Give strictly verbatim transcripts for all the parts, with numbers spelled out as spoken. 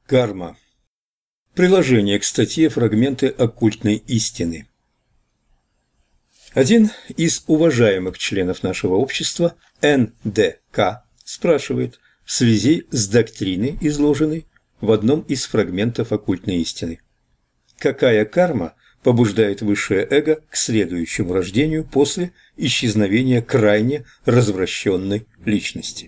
Карма. Приложение к статье «Фрагменты оккультной истины». Один из уважаемых членов нашего общества, эн дэ ка, спрашивает в связи с доктриной, изложенной в одном из фрагментов оккультной истины: какая карма побуждает высшее эго к следующему рождению после исчезновения крайне развращенной личности?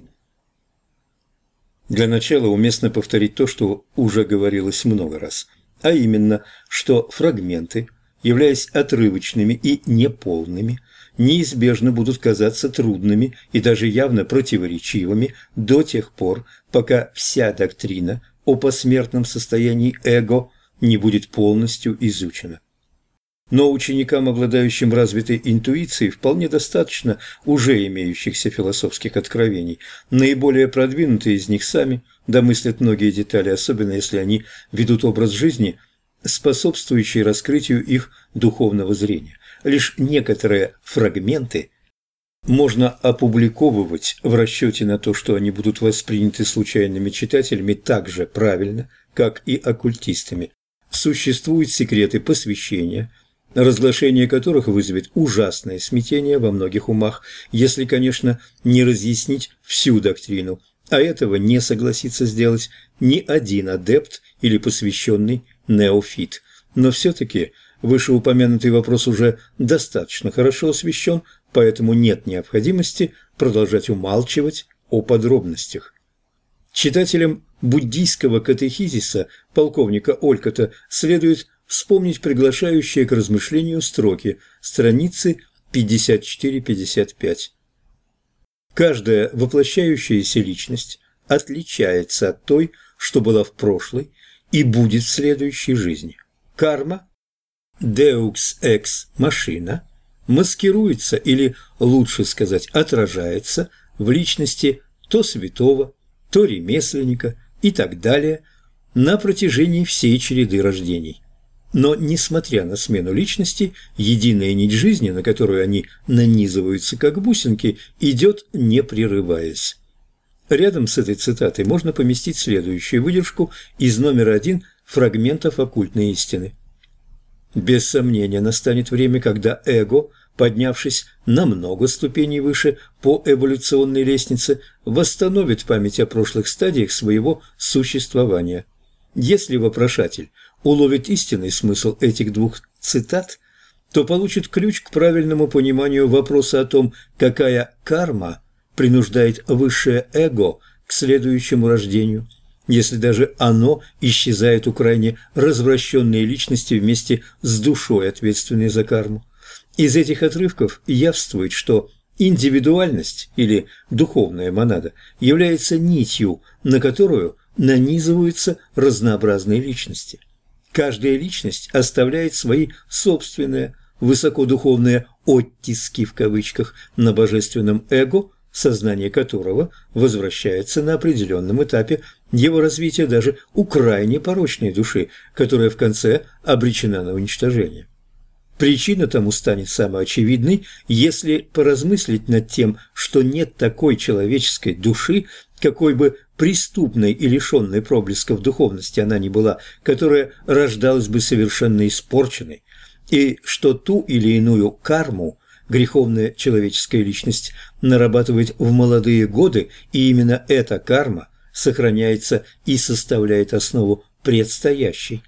Для начала уместно повторить то, что уже говорилось много раз, а именно, что фрагменты, являясь отрывочными и неполными, неизбежно будут казаться трудными и даже явно противоречивыми до тех пор, пока вся доктрина о посмертном состоянии эго не будет полностью изучена. Но ученикам, обладающим развитой интуицией, вполне достаточно уже имеющихся философских откровений. Наиболее продвинутые из них сами домыслят многие детали, особенно если они ведут образ жизни, способствующий раскрытию их духовного зрения. Лишь некоторые фрагменты можно опубликовывать в расчете на то, что они будут восприняты случайными читателями так же правильно, как и оккультистами. Существуют секреты посвящения, разглашение которых вызовет ужасное смятение во многих умах, если, конечно, не разъяснить всю доктрину, а этого не согласится сделать ни один адепт или посвященный неофит. Но все-таки вышеупомянутый вопрос уже достаточно хорошо освещен, поэтому нет необходимости продолжать умалчивать о подробностях. Читателям буддийского катехизиса полковника Олькота следует вспомнить приглашающие к размышлению строки, страницы пятьдесят четыре пятьдесят пять. Каждая воплощающаяся личность отличается от той, что была в прошлой и будет в следующей жизни. Карма, Deus ex machina, маскируется, или, лучше сказать, отражается в личности то святого, то ремесленника и так далее на протяжении всей череды рождений. Но, несмотря на смену личности, единая нить жизни, на которую они нанизываются как бусинки, идет не прерываясь. Рядом с этой цитатой можно поместить следующую выдержку из номера один фрагментов оккультной истины. Без сомнения, настанет время, когда эго, поднявшись на много ступеней выше по эволюционной лестнице, восстановит память о прошлых стадиях своего существования. Если вопрошатель уловит истинный смысл этих двух цитат, то получит ключ к правильному пониманию вопроса о том, какая карма принуждает высшее эго к следующему рождению, если даже оно исчезает у крайне развращенной личности вместе с душой, ответственной за карму. Из этих отрывков явствует, что индивидуальность или духовная монада является нитью, на которую нанизываются разнообразные личности. Каждая личность оставляет свои собственные высокодуховные «оттиски» в кавычках на божественном эго, сознание которого возвращается на определенном этапе его развития даже у крайне порочной души, которая в конце обречена на уничтожение. Причина тому станет самоочевидной, если поразмыслить над тем, что нет такой человеческой души, какой бы преступной и лишенной проблесков духовности она ни была, которая рождалась бы совершенно испорченной, и что ту или иную карму греховная человеческая личность нарабатывает в молодые годы, и именно эта карма сохраняется и составляет основу предстоящей.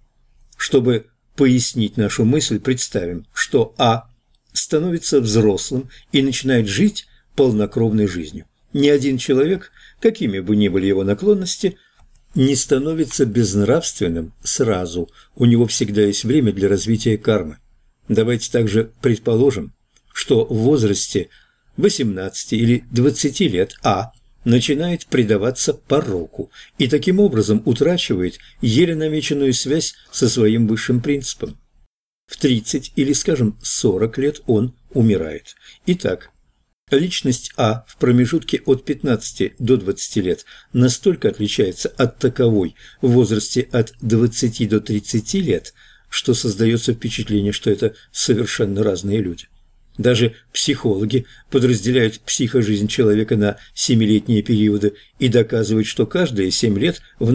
Чтобы пояснить нашу мысль, представим, что А становится взрослым и начинает жить полнокровной жизнью. Ни один человек, какими бы ни были его наклонности, не становится безнравственным сразу. У него всегда есть время для развития кармы. Давайте также предположим, что в возрасте восемнадцати или двадцати лет А начинает предаваться пороку и таким образом утрачивает еле намеченную связь со своим высшим принципом. В тридцать или, скажем, сорок лет он умирает. Итак, личность А в промежутке от пятнадцати до двадцати лет настолько отличается от таковой в возрасте от двадцати до тридцати лет, что создается впечатление, что это совершенно разные люди. Даже психологи подразделяют психожизнь человека на семилетние периоды и доказывают, что каждые семь лет в нас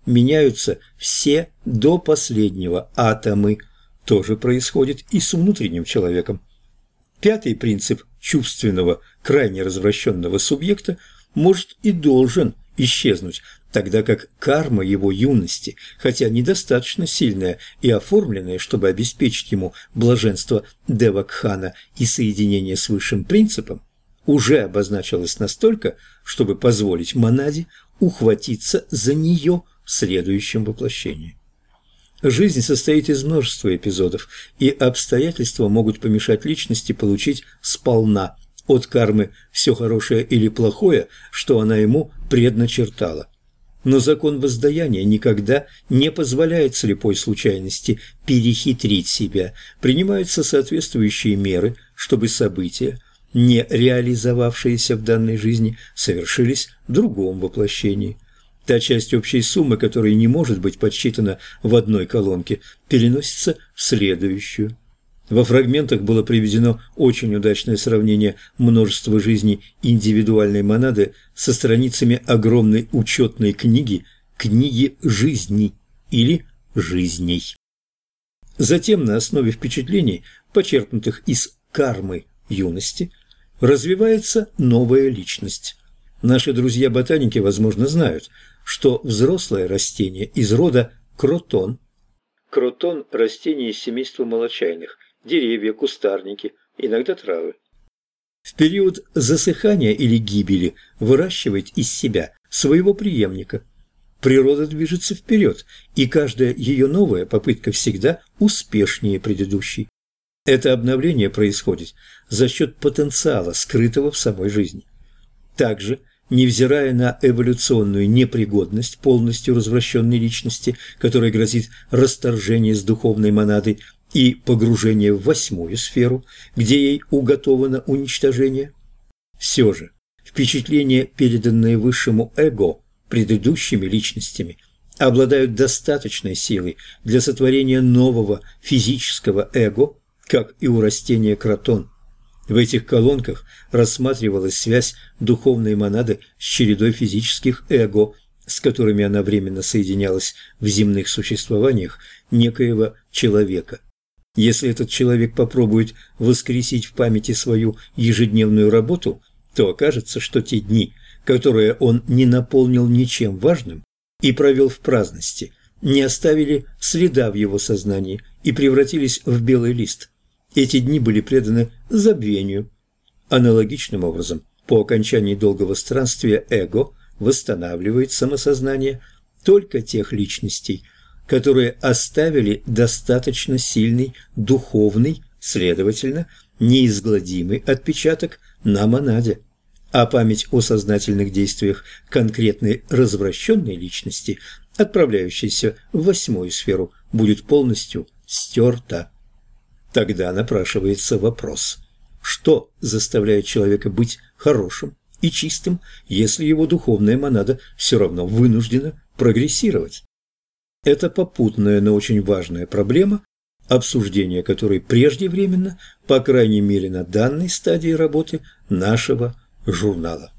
меняются все до последнего атомы. То же происходит и с внутренним человеком. Пятый принцип чувственного, крайне развращенного субъекта может и должен исчезнуть, тогда как карма его юности, хотя недостаточно сильная и оформленная, чтобы обеспечить ему блаженство Девакхана и соединение с высшим принципом, уже обозначилась настолько, чтобы позволить монаде ухватиться за нее в следующем воплощении. Жизнь состоит из множества эпизодов, и обстоятельства могут помешать личности получить сполна от кармы все хорошее или плохое, что она ему предначертала. Но закон воздаяния никогда не позволяет слепой случайности перехитрить себя. Принимаются соответствующие меры, чтобы события, не реализовавшиеся в данной жизни, совершились в другом воплощении. Та часть общей суммы, которая не может быть подсчитана в одной колонке, переносится в следующую. Во фрагментах было приведено очень удачное сравнение множества жизней индивидуальной монады со страницами огромной учетной книги «Книги жизни» или «Жизней». Затем на основе впечатлений, почерпнутых из кармы юности, развивается новая личность. Наши друзья-ботаники, возможно, знают, что взрослое растение из рода кротон. Кротон – растение из семейства молочайных, деревья, кустарники, иногда травы. В период засыхания или гибели выращивает из себя своего преемника. Природа движется вперед, и каждая ее новая попытка всегда успешнее предыдущей. Это обновление происходит за счет потенциала, скрытого в самой жизни. Также, невзирая на эволюционную непригодность полностью развращенной личности, которая грозит расторжение с духовной монадой и погружение в восьмую сферу, где ей уготовано уничтожение, все же впечатления, переданные высшему эго предыдущими личностями, обладают достаточной силой для сотворения нового физического эго, как и у растения кротон. В этих колонках рассматривалась связь духовной монады с чередой физических эго, с которыми она временно соединялась в земных существованиях некоего человека. Если этот человек попробует воскресить в памяти свою ежедневную работу, то окажется, что те дни, которые он не наполнил ничем важным и провел в праздности, не оставили следа в его сознании и превратились в белый лист. Эти дни были преданы забвению. Аналогичным образом, по окончании долгого странствия эго восстанавливает самосознание только тех личностей, которые оставили достаточно сильный духовный, следовательно, неизгладимый отпечаток на монаде. А память о сознательных действиях конкретной развращенной личности, отправляющейся в восьмую сферу, будет полностью стерта. Тогда напрашивается вопрос: что заставляет человека быть хорошим и чистым, если его духовная монада все равно вынуждена прогрессировать? Это попутная, но очень важная проблема, обсуждение которой преждевременно, по крайней мере на данной стадии работы нашего журнала.